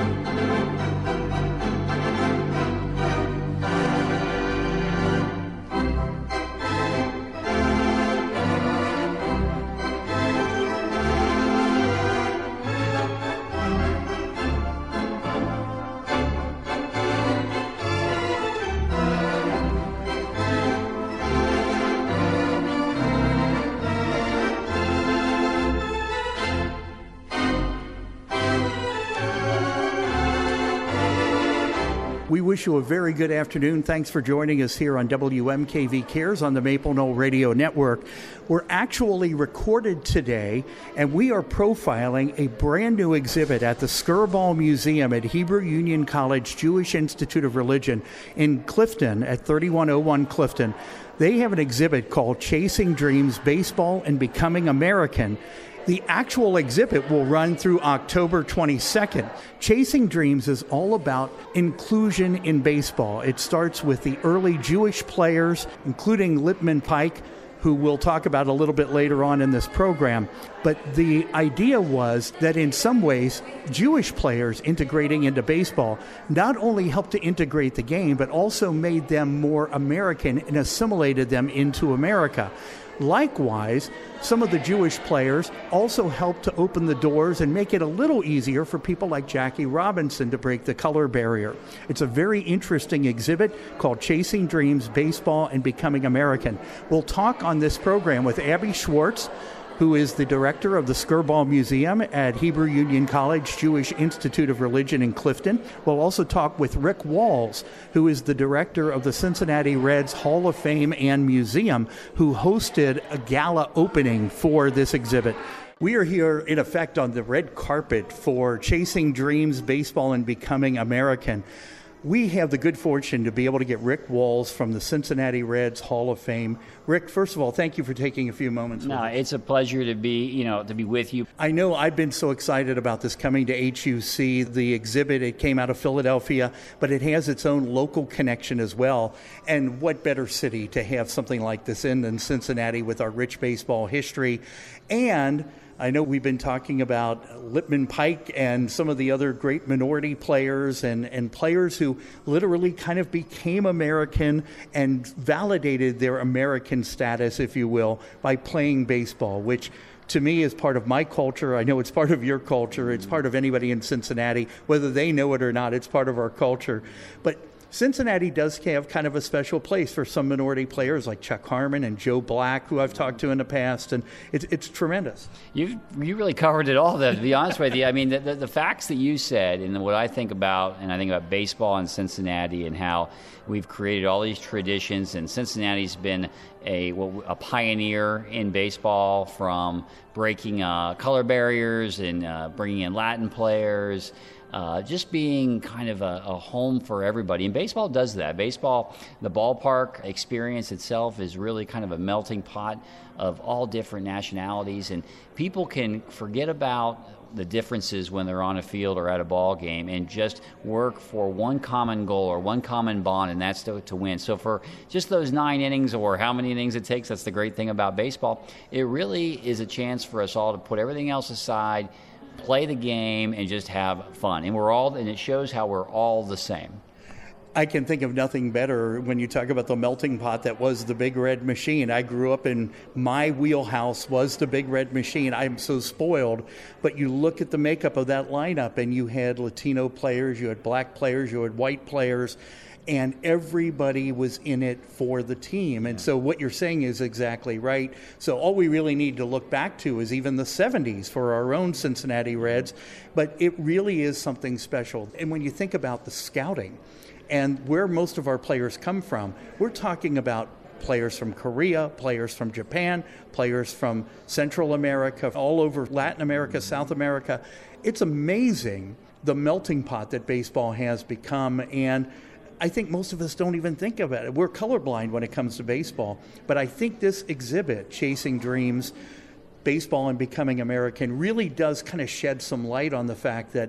We wish you a very good afternoon. Thanks for joining us here on WMKV Cares on the Maple Knoll Radio Network. We're actually recorded today, and we are profiling a brand new exhibit at the Skirball Museum at Hebrew Union College Jewish Institute of Religion in Clifton at 3101 Clifton. They have an exhibit called Chasing Dreams, Baseball and Becoming American. The actual exhibit will run through October 22nd. Chasing Dreams is all about inclusion in baseball. It starts with the early Jewish players, including Lipman Pike, who we'll talk about a little bit later on in this program. But the idea was that in some ways, Jewish players integrating into baseball not only helped to integrate the game, but also made them more American and assimilated them into America. Likewise, some of the Jewish players also helped to open the doors and make it a little easier for people like Jackie Robinson to break the color barrier. It's a very interesting exhibit called Chasing Dreams, Baseball and Becoming American. We'll talk on this program with Abby Schwartz, who is the director of the Skirball Museum at Hebrew Union College Jewish Institute of Religion in Clifton. We'll also talk with Rick Walls, who is the director of the Cincinnati Reds Hall of Fame and Museum, who hosted a gala opening for this exhibit. We are here, in effect, on the red carpet for Chasing Dreams, Baseball and Becoming American. We have the good fortune to be able to get Rick Walls from the Cincinnati Reds Hall of Fame. Rick, first of all, thank you for taking a few moments. No, it's a pleasure to be with you. I know I've been so excited about this coming to HUC. The exhibit, it came out of Philadelphia, but it has its own local connection as well. And what better city to have something like this in than Cincinnati with our rich baseball history. And I know we've been talking about Lipman Pike and some of the other great minority players and players who literally kind of became American and validated their American status, if you will, by playing baseball, which to me is part of my culture. I know it's part of your culture. It's part of anybody in Cincinnati. Whether they know it or not, it's part of our culture. But Cincinnati does have kind of a special place for some minority players like Chuck Harmon and Joe Black, who I've talked to in the past, and it's tremendous. You really covered it all, though, to be honest with you. I mean, the facts that you said and what I think about, and I think about baseball in Cincinnati and how we've created all these traditions, and Cincinnati's been a pioneer in baseball, from breaking color barriers and bringing in Latin players. Just being kind of a home for everybody. And baseball does that. Baseball, the ballpark experience itself is really kind of a melting pot of all different nationalities. And people can forget about the differences when they're on a field or at a ball game and just work for one common goal or one common bond, and that's to win. So for just those 9 innings or how many innings it takes, that's the great thing about baseball. It really is a chance for us all to put everything else aside, play the game, and just have fun. And it shows how we're all the same. I can think of nothing better when you talk about the melting pot that was the Big Red Machine. I grew up in my wheelhouse was the Big Red Machine. I'm so spoiled. But you look at the makeup of that lineup, and you had Latino players, you had black players, you had white players, and everybody was in it for the team. And so what you're saying is exactly right. So all we really need to look back to is even the 70s for our own Cincinnati Reds. But it really is something special. And when you think about the scouting and where most of our players come from, we're talking about players from Korea, players from Japan, players from Central America, all over Latin America, South America. It's amazing the melting pot that baseball has become, and I think most of us don't even think about it. We're colorblind when it comes to baseball. But I think this exhibit, Chasing Dreams, Baseball and Becoming American, really does kind of shed some light on the fact that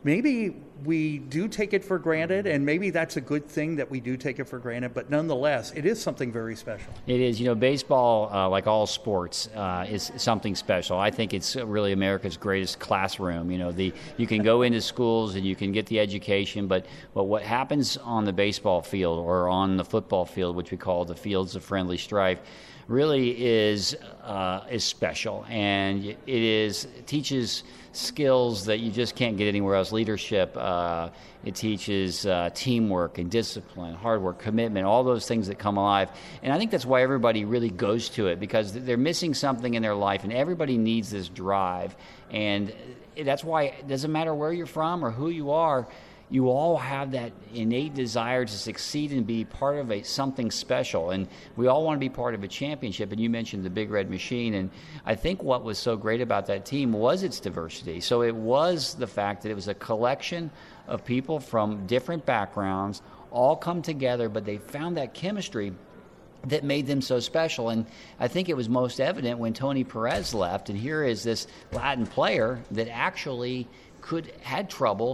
maybe we do take it for granted, and maybe that's a good thing that we do take it for granted, but nonetheless, it is something very special. It is. Baseball, like all sports, is something special. I think it's really America's greatest classroom. You can go into schools and you can get the education, but what happens on the baseball field or on the football field, which we call the fields of friendly strife, really is special, and it teaches skills that you just can't get anywhere else. Leadership, it teaches teamwork and discipline, hard work, commitment, all those things that come alive. And I think that's why everybody really goes to it, because they're missing something in their life, and everybody needs this drive. And that's why it doesn't matter where you're from or who you are, you all have that innate desire to succeed and be part of something special. And we all want to be part of a championship. And you mentioned the Big Red Machine. And I think what was so great about that team was its diversity. So it was the fact that it was a collection of people from different backgrounds, all come together, but they found that chemistry that made them so special. And I think it was most evident when Tony Perez left. And here is this Latin player that actually had trouble,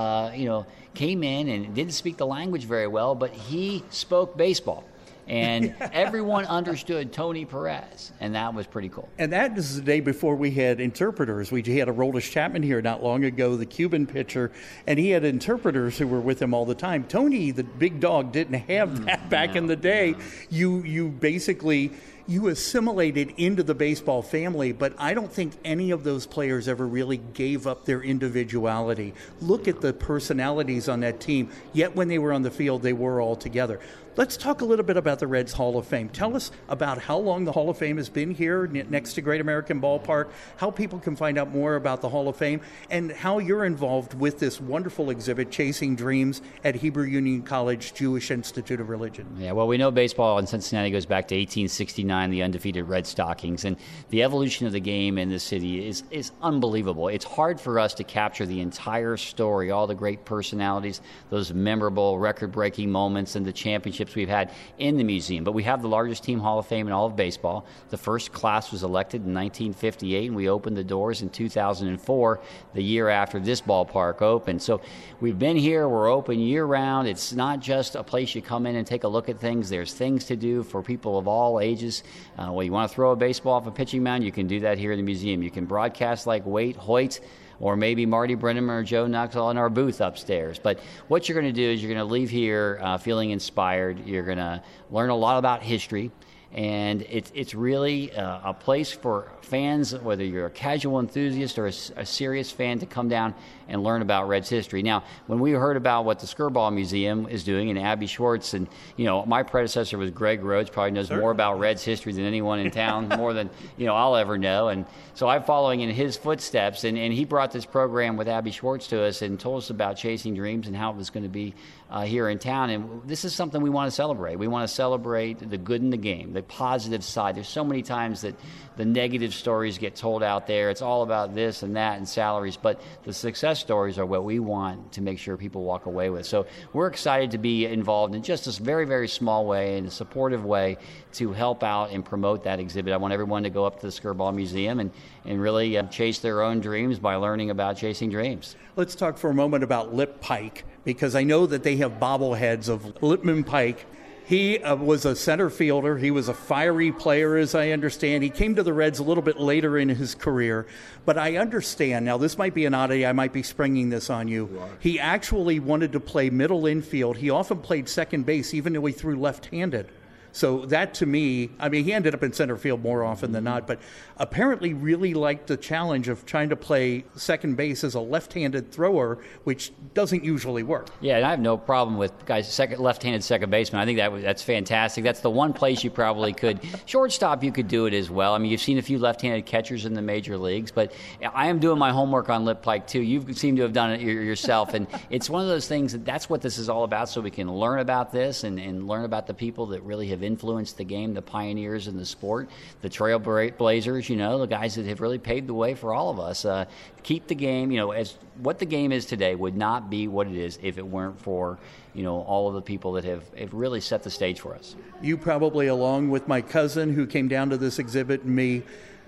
came in and didn't speak the language very well, but he spoke baseball. And everyone understood Tony Perez, and that was pretty cool. And that is the day before we had interpreters. We had Aroldis Chapman here not long ago, the Cuban pitcher, and he had interpreters who were with him all the time. Tony, the big dog, didn't have that back in the day. No. You basically... You assimilated into the baseball family, but I don't think any of those players ever really gave up their individuality. Look at the personalities on that team, yet when they were on the field, they were all together. Let's talk a little bit about the Reds Hall of Fame. Tell us about how long the Hall of Fame has been here next to Great American Ballpark, how people can find out more about the Hall of Fame, and how you're involved with this wonderful exhibit, Chasing Dreams, at Hebrew Union College Jewish Institute of Religion. Yeah, well, we know baseball in Cincinnati goes back to 1869, the undefeated Red Stockings, and the evolution of the game in the city is unbelievable. It's hard for us to capture the entire story, all the great personalities, those memorable record-breaking moments, and the championships we've had in the museum. But we have the largest team Hall of Fame in all of baseball. The first class was elected in 1958, and we opened the doors in 2004, the year after this ballpark opened. So we've been here. We're open year-round. It's not just a place you come in and take a look at things. There's things to do for people of all ages. You want to throw a baseball off a pitching mound, you can do that here in the museum. You can broadcast like Waite, Hoyt, or maybe Marty Brennaman or Joe Nuxhall in our booth upstairs. But what you're going to do is you're going to leave here feeling inspired. You're going to learn a lot about history. And it's really a place for fans, whether you're a casual enthusiast or a serious fan, to come down and learn about Reds history. Now, when we heard about what the Skirball Museum is doing, and Abby Schwartz, and my predecessor was Greg Rhodes, probably knows more about Reds history than anyone in town, more than I'll ever know. And so I'm following in his footsteps, and he brought this program with Abby Schwartz to us and told us about Chasing Dreams and how it was going to be here in town. And this is something we want to celebrate. We want to celebrate the good in the game, the positive side. There's so many times that the negative stories get told out there. It's all about this and that and salaries, but the success stories are what we want to make sure people walk away with. So we're excited to be involved in just this very, very small way, in a supportive way, to help out and promote that exhibit. I want everyone to go up to the Skirball Museum and really chase their own dreams by learning about Chasing Dreams. Let's talk for a moment about Lip Pike, because I know that they have bobbleheads of Lipman Pike. He was a center fielder. He was a fiery player, as I understand. He came to the Reds a little bit later in his career. But I understand, now this might be an oddity, I might be springing this on you. He actually wanted to play middle infield. He often played second base, even though he threw left-handed. So that, to me, he ended up in center field more often than not, but apparently really liked the challenge of trying to play second base as a left-handed thrower, which doesn't usually work. Yeah, and I have no problem with guys, left-handed second baseman. I think that's fantastic. That's the one place you probably could. Shortstop, you could do it as well. You've seen a few left-handed catchers in the major leagues, but I am doing my homework on Lip Pike, too. You seem to have done it yourself, and it's one of those things that's what this is all about, so we can learn about this and learn about the people that really have influenced the game, the pioneers in the sport, the trailblazers, the guys that have really paved the way for all of us. Keep the game, as what the game is today would not be what it is if it weren't for, all of the people that have really set the stage for us. You probably, along with my cousin who came down to this exhibit, and me,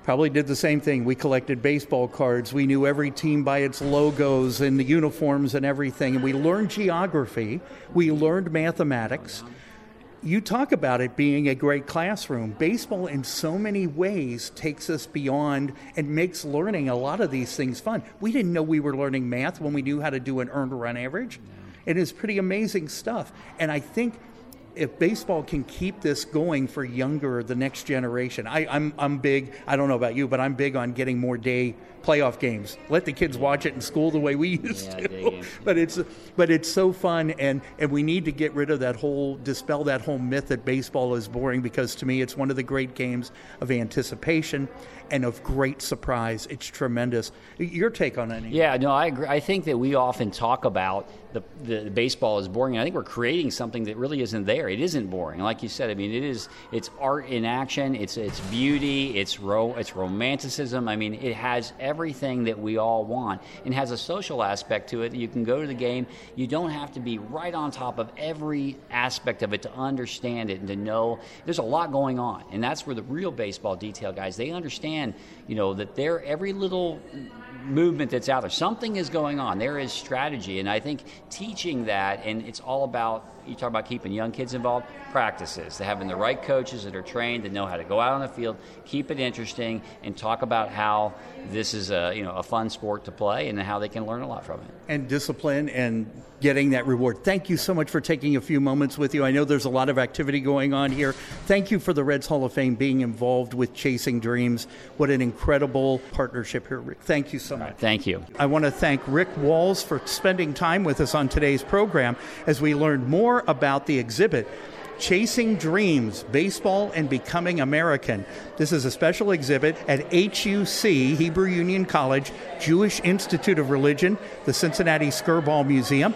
Probably did the same thing. We collected baseball cards. We knew every team by its logos and the uniforms and everything. And we learned geography. We learned mathematics. You talk about it being a great classroom. Baseball in so many ways takes us beyond and makes learning a lot of these things fun. We didn't know we were learning math when we knew how to do an earned run average. It is pretty amazing stuff. And I think if baseball can keep this going for the next generation, I'm big, I don't know about you, but I'm big on getting more day playoff games. Let the kids watch it in school the way we used to. But it's so fun, and we need to get rid of dispel that whole myth that baseball is boring, because to me it's one of the great games of anticipation and of great surprise. It's tremendous. Your take on it? Yeah, no, I agree. I think that we often talk about the baseball is boring. I think we're creating something that really isn't there. It isn't boring. Like you said, I mean, it's art in action. It's beauty. It's romanticism. I mean, it has everything that we all want, and has a social aspect to it. You can go to the game. You don't have to be right on top of every aspect of it to understand it and to know there's a lot going on. And that's where the real baseball detail guys, they understand, that every little movement that's out there, something is going on. There is strategy, and I think teaching that, and it's all about, you talk about keeping young kids involved, practices, to having the right coaches that are trained, that know how to go out on the field, keep it interesting, and talk about how this is a fun sport to play and how they can learn a lot from it. And discipline and getting that reward. Thank you so much for taking a few moments with you. I know there's a lot of activity going on here. Thank you for the Reds Hall of Fame being involved with Chasing Dreams. What an incredible partnership here, Rick. Thank you so much. Thank you. I want to thank Rick Walls for spending time with us on today's program as we learned more about the exhibit, Chasing Dreams, Baseball and Becoming American. This is a special exhibit at HUC, Hebrew Union College, Jewish Institute of Religion, the Cincinnati Skirball Museum,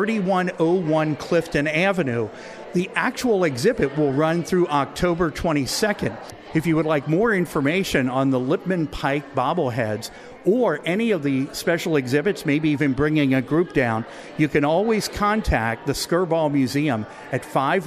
3101 Clifton Avenue. The actual exhibit will run through October 22nd. If you would like more information on the Lipman Pike bobbleheads or any of the special exhibits, maybe even bringing a group down, you can always contact the Skirball Museum at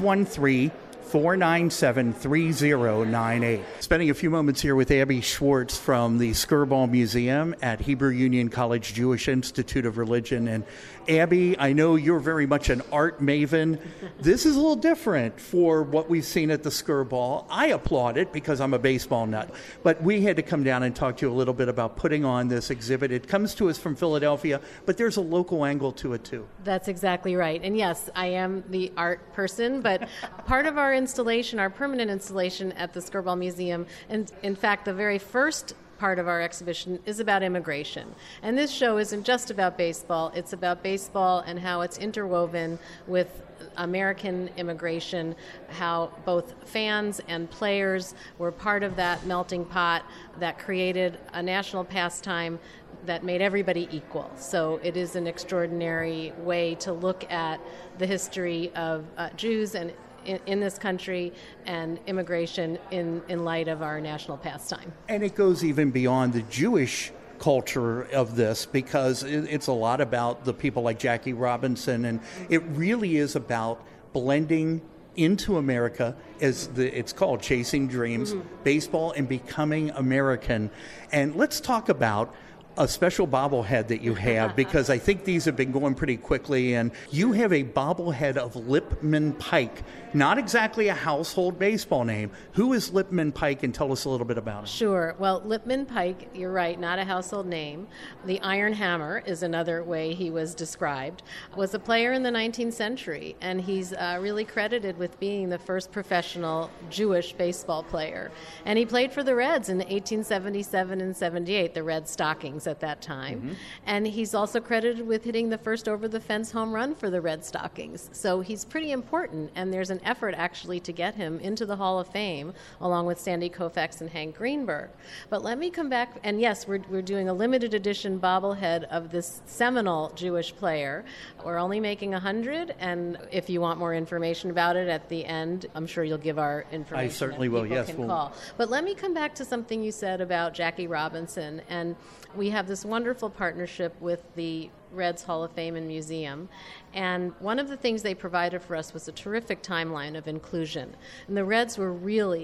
513-497-3098. Spending a few moments here with Abby Schwartz from the Skirball Museum at Hebrew Union College Jewish Institute of Religion. And Abby, I know you're very much an art maven. This is a little different for what we've seen at the Skirball. I applaud it because I'm a baseball nut. But we had to come down and talk to you a little bit about putting on this exhibit. It comes to us from Philadelphia, but there's a local angle to it too. That's exactly right. And yes, I am the art person, but part of our installation, our permanent installation at the Skirball Museum, and in fact the very first part of our exhibition is about immigration. And this show isn't just about baseball, it's about baseball and how it's interwoven with American immigration, how both fans and players were part of that melting pot that created a national pastime that made everybody equal. So it is an extraordinary way to look at the history of Jews and in this country and immigration in light of our national pastime. And it goes even beyond the Jewish culture of this, because it's a lot about the people like Jackie Robinson, and it really is about blending into America, as it's called Chasing Dreams, Baseball and Becoming American. And let's talk about a special bobblehead that you have, because I think these have been going pretty quickly, and you have a bobblehead of Lipman Pike. Not exactly a household baseball name. Who is Lipman Pike, and tell us a little bit about him? Sure. Well, Lipman Pike, you're right, not a household name. The Iron Hammer is another way he was described. Was a player in the 19th century, and he's really credited with being the first professional Jewish baseball player. And he played for the Reds in 1877 and 78, the Red Stockings at that time. And he's also credited with hitting the first over-the-fence home run for the Red Stockings. So he's pretty important, and there's an effort actually to get him into the Hall of Fame, along with Sandy Koufax and Hank Greenberg. But let me come back, and yes, we're doing a limited edition bobblehead of this seminal Jewish player. We're only making 100, and if you want more information about it at the end, I'm sure you'll give our information. I certainly will, yes. Call. But let me come back to something you said about Jackie Robinson, and we have this wonderful partnership with the Reds Hall of Fame and Museum, and one of the things they provided for us was a terrific timeline of inclusion. And the Reds were really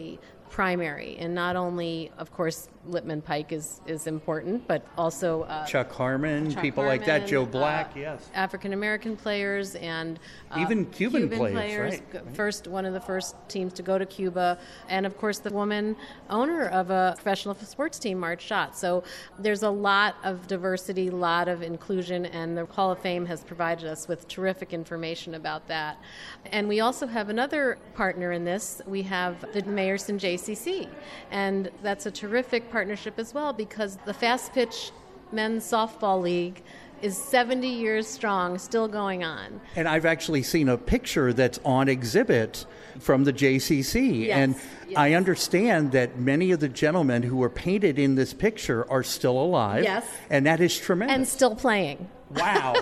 primary, and not only, of course, Lippman Pike is important, but also Chuck Harmon, people like that, Joe Black, yes. African American players and even Cuban players, right. One of the first teams to go to Cuba, and of course the woman owner of a professional sports team, Marge Schott. So there's a lot of diversity, a lot of inclusion, and the Hall of Fame has provided us with terrific information about that. And we also have another partner in this. We have the Meyerson JCC, and that's a terrific partnership as well, because the Fast Pitch Men's Softball League is 70 years strong, still going on. And I've actually seen a picture that's on exhibit from the JCC. Yes, and yes. I understand that many of the gentlemen who were painted in this picture are still alive. Yes. And that is tremendous. And still playing. Wow.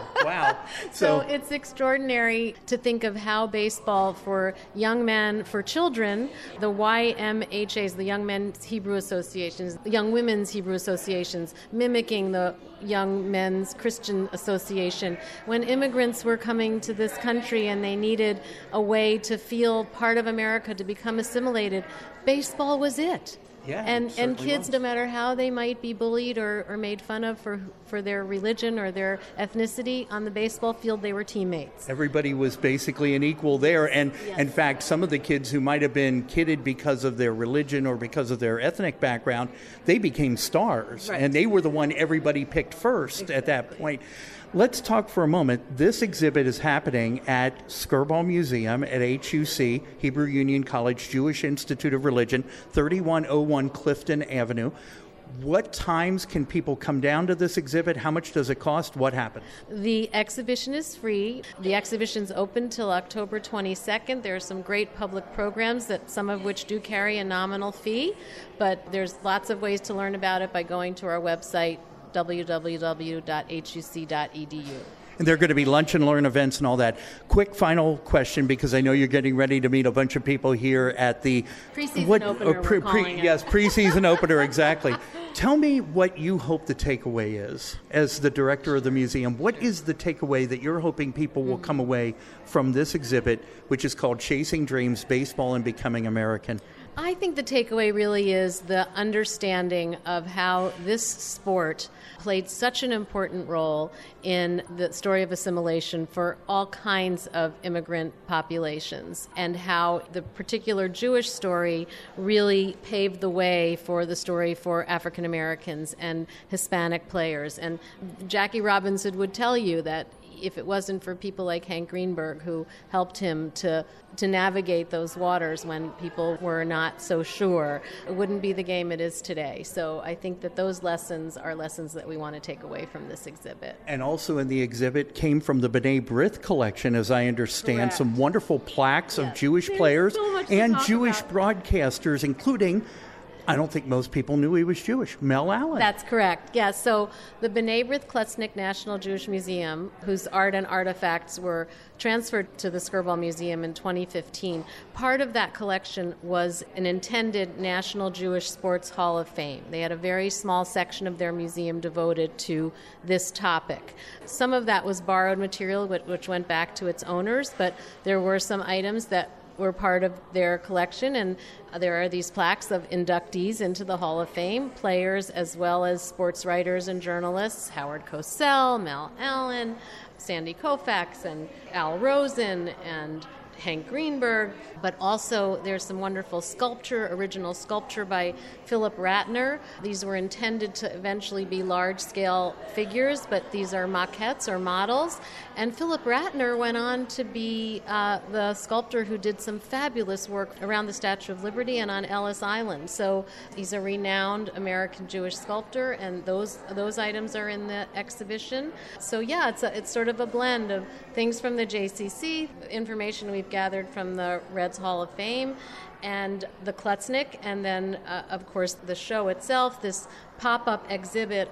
So it's extraordinary to think of how baseball for young men, for children, the YMHAs, the Young Men's Hebrew Associations, the Young Women's Hebrew Associations, mimicking the Young Men's Christian Association. When immigrants were coming to this country and they needed a way to feel part of America, to become assimilated, baseball was it. Yeah, and kids, was. no matter how they might be bullied or made fun of for their religion or their ethnicity, on the baseball field they were teammates. Everybody was basically an equal there. And yes. In fact, some of the kids who might have been kidded because of their religion or because of their ethnic background, they became stars. Right. And they were the one everybody picked first at that point. Let's talk for a moment. This exhibit is happening at Skirball Museum at HUC, Hebrew Union College Jewish Institute of Religion, 3101 Clifton Avenue. What times can people come down to this exhibit? How much does it cost? What happens? The exhibition is free. The exhibition's open till October 22nd. There are some great public programs, that some of which do carry a nominal fee, but there's lots of ways to learn about it by going to our website, www.huc.edu. And there are going to be lunch and learn events and all that. Quick final question, because I know you're getting ready to meet a bunch of people here at the preseason opener. Preseason opener, exactly. Tell me what you hope the takeaway is as the director of the museum. What is the takeaway that you're hoping people will come away from this exhibit, which is called Chasing Dreams, Baseball and Becoming American? I think the takeaway really is the understanding of how this sport played such an important role in the story of assimilation for all kinds of immigrant populations, and how the particular Jewish story really paved the way for the story for African Americans and Hispanic players. And Jackie Robinson would tell you that if it wasn't for people like Hank Greenberg, who helped him to navigate those waters when people were not so sure, it wouldn't be the game it is today. So I think that those lessons are lessons that we want to take away from this exhibit. And also in the exhibit came from the B'nai B'rith collection, as I understand, Correct. Some wonderful plaques Yes. of Jewish There's players so much to and talk Jewish about. broadcasters, including, I don't think most people knew he was Jewish, Mel Allen. That's correct. Yeah, so the B'nai B'rith Klutznick National Jewish Museum, whose art and artifacts were transferred to the Skirball Museum in 2015, part of that collection was an intended National Jewish Sports Hall of Fame. They had a very small section of their museum devoted to this topic. Some of that was borrowed material, which went back to its owners, but there were some items that were part of their collection, and there are these plaques of inductees into the Hall of Fame, players as well as sports writers and journalists, Howard Cosell, Mel Allen, Sandy Koufax, and Al Rosen, and Hank Greenberg, but also there's some wonderful original sculpture by Philip Ratner. These were intended to eventually be large-scale figures, but these are maquettes or models. And Philip Ratner went on to be the sculptor who did some fabulous work around the Statue of Liberty and on Ellis Island. So he's a renowned American Jewish sculptor, and those items are in the exhibition. So yeah, it's sort of a blend of things from the JCC, information we've gathered from the Reds Hall of Fame, and the Klutznick, and then, of course, the show itself, this pop-up exhibit of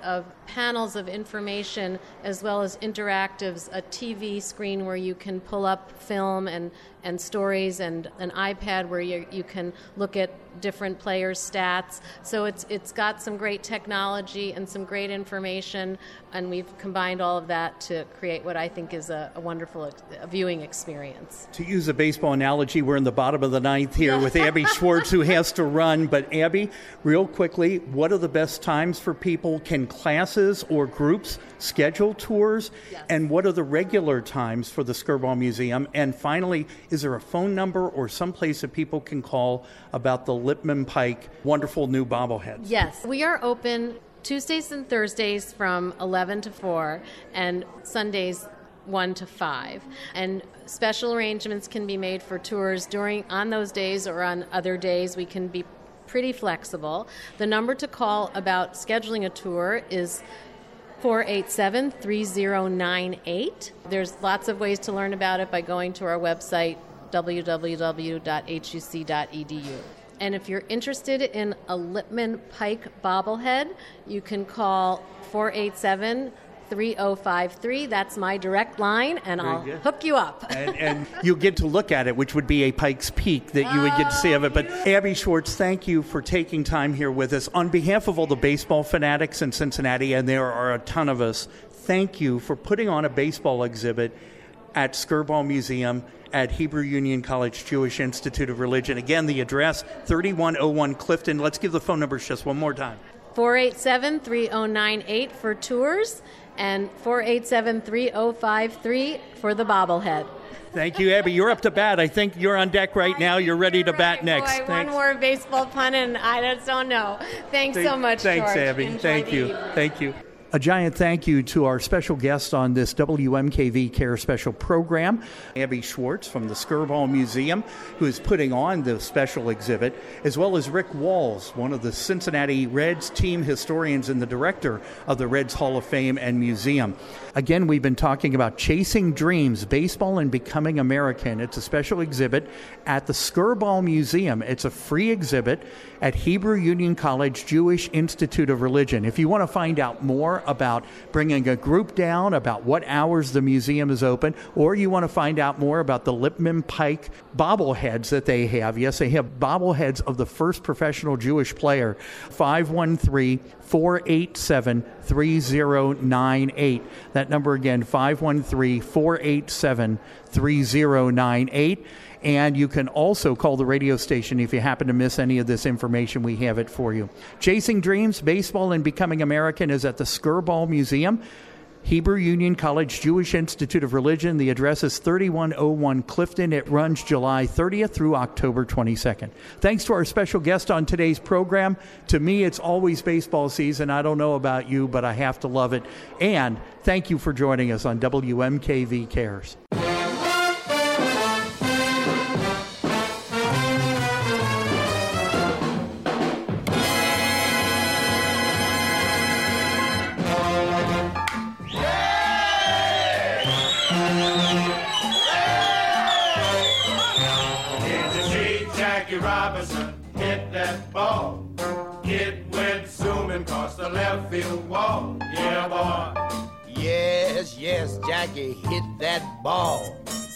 panels of information as well as interactives, a TV screen where you can pull up film and stories, and an iPad where you can look at different players' stats. So it's got some great technology and some great information, and we've combined all of that to create what I think is a wonderful viewing experience. To use a baseball analogy, we're in the bottom of the ninth here with Abby Schwartz, who has to run. But Abby, real quickly, what are the best times for people? Can classes or groups schedule tours? Yes. And what are the regular times for the Skirball Museum? And finally, is there a phone number or someplace that people can call about the Lipman Pike wonderful new bobbleheads? Yes, we are open Tuesdays and Thursdays from 11 to 4 and Sundays 1 to 5. And special arrangements can be made for tours on those days or on other days. We can be pretty flexible. The number to call about scheduling a tour is 487-3098. There's lots of ways to learn about it by going to our website, www.huc.edu. And if you're interested in a Lipman Pike bobblehead, you can call 487-3053. That's my direct line, and I'll hook you up. And you'll get to look at it, which would be a Pike's Peak that you would get to see of it. But Abby Schwartz, thank you for taking time here with us. On behalf of all the baseball fanatics in Cincinnati, and there are a ton of us, thank you for putting on a baseball exhibit at Skirball Museum at Hebrew Union College Jewish Institute of Religion. Again, the address, 3101 Clifton. Let's give the phone numbers just one more time. 487-3098 for tours and 487-3053 for the bobblehead. Thank you, Abby. You're up to bat. I think you're on deck right now. You're ready to bat next. Boy, one more baseball pun, and I just don't know. Thanks so much, Thanks, George. Abby. Enjoy Thank the you. evening. Thank you. A giant thank you to our special guest on this WMKV Care special program, Abby Schwartz from the Skirball Museum, who is putting on the special exhibit, as well as Rick Walls, one of the Cincinnati Reds team historians and the director of the Reds Hall of Fame and Museum. Again, we've been talking about Chasing Dreams, Baseball and Becoming American. It's a special exhibit at the Skirball Museum. It's a free exhibit at Hebrew Union College Jewish Institute of Religion. If you want to find out more about bringing a group down, about what hours the museum is open, or you want to find out more about the Lipman Pike bobbleheads that they have. Yes, they have bobbleheads of the first professional Jewish player. 513-487-3098. That number again, 513-487-3098. And you can also call the radio station if you happen to miss any of this information. We have it for you. Chasing Dreams, Baseball and Becoming American is at the Skirball Museum, Hebrew Union College Jewish Institute of Religion. The address is 3101 Clifton. It runs July 30th through October 22nd. Thanks to our special guest on today's program. To me, it's always baseball season. I don't know about you, but I have to love it. And thank you for joining us on WMKV Cares. Robinson hit that ball. It went zooming across the left field wall. Yeah, boy. Yes, Jackie hit that ball.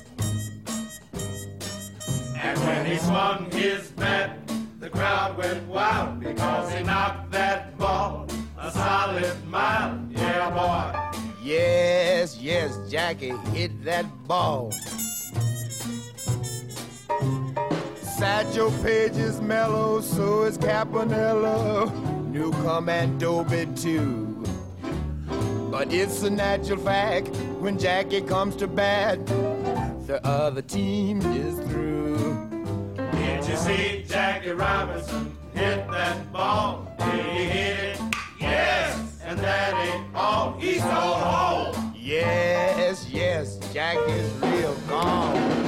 And when he swung his bat, the crowd went wild because he knocked that ball a solid mile. Yeah, boy. Yes, Jackie hit that ball. Satchel Paige is mellow, so is Campanella, Newcomb and Dobie too. But it's a natural fact, when Jackie comes to bat, the other team is through. Did you see Jackie Robinson hit that ball? Did he hit it? Yes, and that ain't all. He stole home. Yes, Jackie's real gone.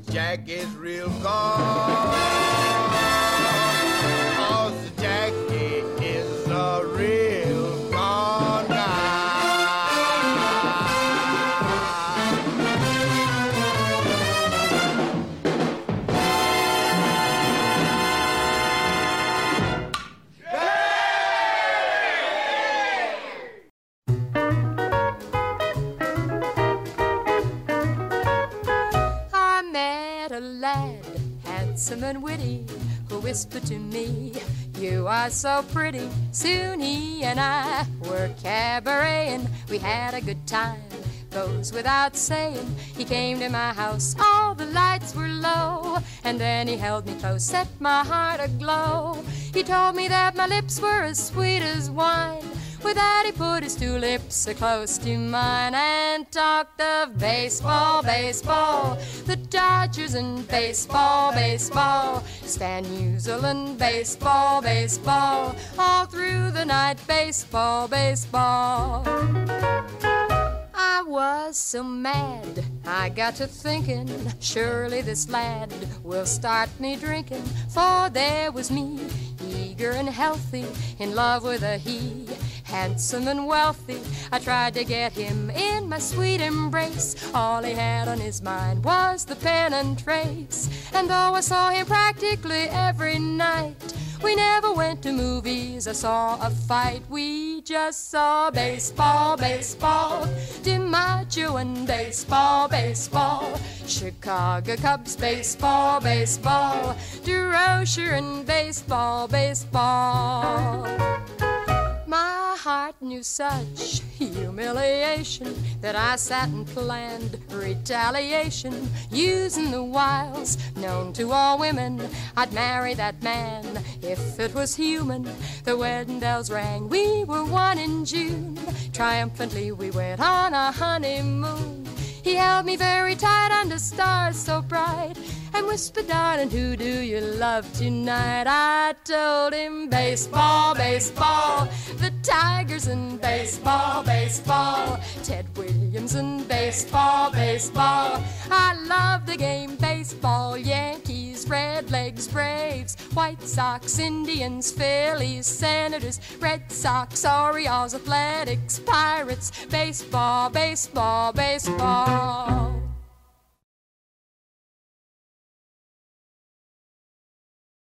Jack is real gone. 'Cause Jackie is a real gone guy. I met a lad, handsome and witty, who whispered to me, "You are so pretty." Soon he and I were cabareting. We had a good time, goes without saying. He came to my house, all the lights were low, and then he held me close, set my heart aglow. He told me that my lips were as sweet as wine. With that he put his two lips so close to mine and talked of baseball, baseball, the Dodgers and baseball, baseball, Stan Musial and baseball, baseball, all through the night, baseball, baseball. I was so mad, I got to thinking, surely this lad will start me drinking. For there was me, eager and healthy, in love with a he, handsome and wealthy. I tried to get him in my sweet embrace. All he had on his mind was the pen and trace. And though I saw him practically every night, we never went to movies or saw a fight. We just saw baseball, baseball, DiMaggio and baseball, baseball, Chicago Cubs, baseball, baseball, DeRocher and baseball, baseball. My heart knew such humiliation that I sat and planned retaliation, using the wiles known to all women. I'd marry that man if it was human. The wedding bells rang, we were one in June. Triumphantly we went on a honeymoon. He held me very tight under stars so bright and whispered, "Darling, who do you love tonight?" I told him baseball, baseball, the Tigers and baseball, baseball, Ted Williams and baseball, baseball. I love the game baseball, Yankees, Redlegs, Braves, White Sox, Indians, Phillies, Senators, Red Sox, Orioles, Athletics, Pirates, baseball, baseball, baseball.